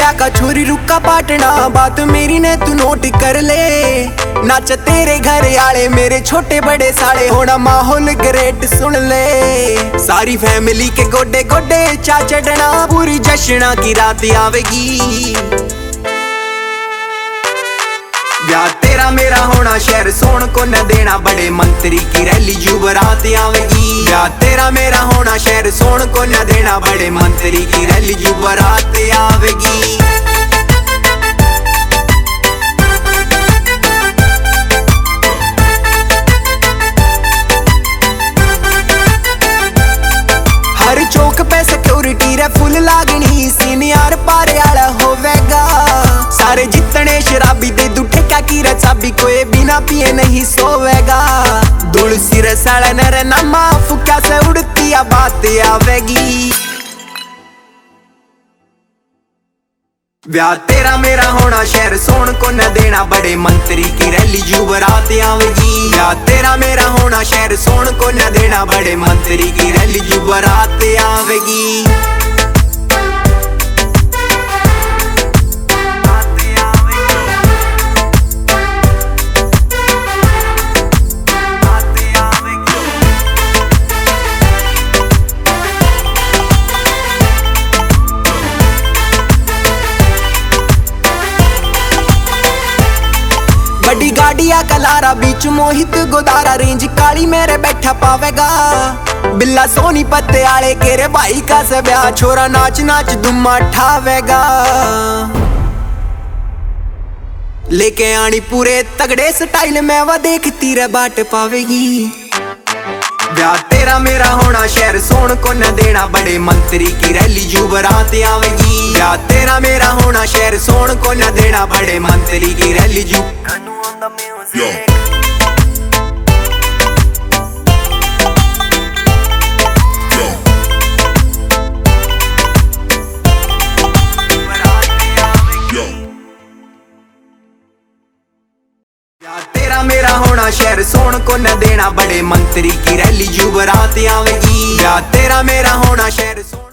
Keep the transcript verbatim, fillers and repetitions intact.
क्या का छोरी रुका पाटना, बात मेरी ने तू नोट कर ले। नाच तेरे घर आले मेरे छोटे बड़े साले, होना माहौल ग्रेट सुन ले। सारी फैमिली के गोडे गोडे चा चढ़ना, पूरी जश्ना की रात आवेगी। ब्याह तेरा मेरा होना शहर सोन को न देना, बड़े मंत्री की रैली जुबरात आवेगी। ब्याह तेरा मेरा होना शहर सोन को न देना, बड़े मंत्री की रैली जुबरात आवेगी। हर चौक पे सिक्योरिटी रे फुल लागनी, सीनियर पारे आला होवेगा। सारे जितने शराबी दे दुठे क्या की रचाबी, कोई बिना पिए नहीं सोवेगा। धूल सिर साला नर नमा फुक्या से उड़ती आ बात आवेगी। ब्याह तेरा मेरा होना शहर सोन को न देना, बड़े मंत्री की रैली जुबरात आवेगी। ब्याह तेरा मेरा होना शहर सोन को न देना, बड़े मंत्री की रैली जुबरात आवेगी। बड़ी गाड़िया कलारा बीच मोहित गोदारा, रेंज काली मेरे बैठा पावेगा। बिल्ला सोनी पत्ते आले केरे भाई का से ब्याह, छोरा नाच नाच दुम्मा ठावेगा। लेके आनी पूरे तगड़े स्टाइल में वह देखती रे बाट पावेगी। ब्याह तेरा मेरा होना शहर सोन को न देना, बड़े मंत्री की रैली जुबरात आवेगी। ब्याह तेरा मेरा होना शहर सोन को न देना, बड़े मंत्री की रैली जु Yo. तेरा मेरा होना शहर सोन को न देना, बड़े मंत्री की रैली जुबरात आवेगी। तेरा मेरा होना शहर